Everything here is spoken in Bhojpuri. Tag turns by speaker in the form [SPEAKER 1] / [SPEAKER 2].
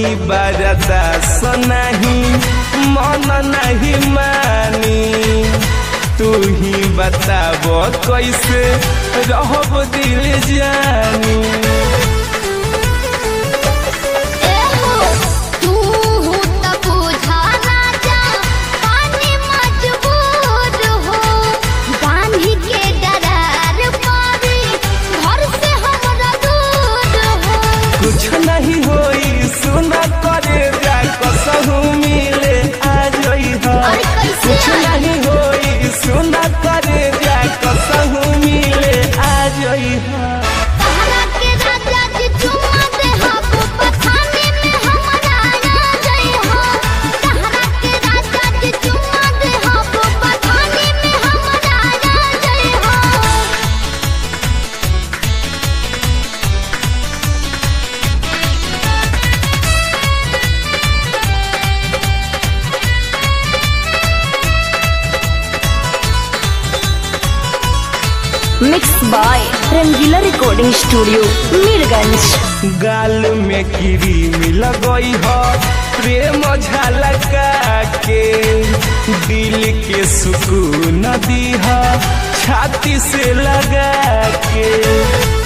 [SPEAKER 1] करी बर्दाश्त नहीं मन नहीं मानी तू ही बताबो कैसे रहब दिल जानी कुछ नहीं होई सुना करे जा कसहू मिले आ जई हो कुछ नहीं होई सुना करे जा कसहू मिले आ जई हो
[SPEAKER 2] तहरा के राजा जी चुम्मा दे हब पठाने में हमरा आ जई हो तहरा के राजा जी चुम्मा दे हब पठाने में हमरा आ जई हो
[SPEAKER 3] mix by Rangila recording studio Mirganj.
[SPEAKER 1] गाल में क्रीम लगई हो प्रेम झलका के दिल के सुकून दी हो छाती से लगा के